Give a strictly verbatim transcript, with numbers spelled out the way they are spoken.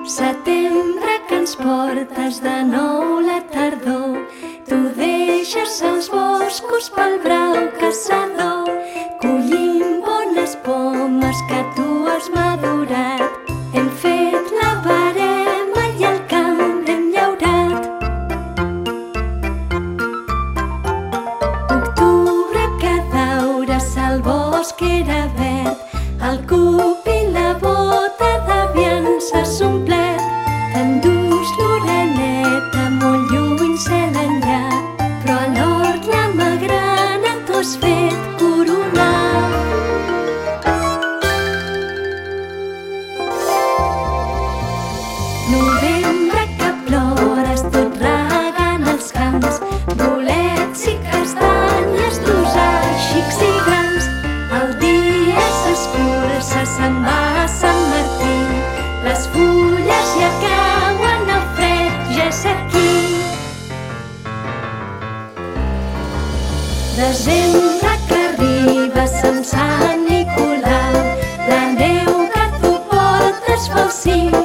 Setembre que ens portes de nou la tardor, tu deixes els boscos pel brau caçador, collim bones pomes que tu has madurat. Hem fet la verema i el camp hem llaurat. Octubre que daures el bosc era verd, el cup i la bota d'avians s'has omplert. T'endús l'oreneta molt lluny cel enllà, però a l'hort la magrana t'ho has fet coronar. Novembre que plores tot regant els camps, bolets i castanyes, dus xics i grans. El dia s'escurça, se'n va a Sant Martí, les fulles ja cauen, el fred ja és aquí. Desembre que arribes amb Sant Nicolau, la neu que tu portes fa el cim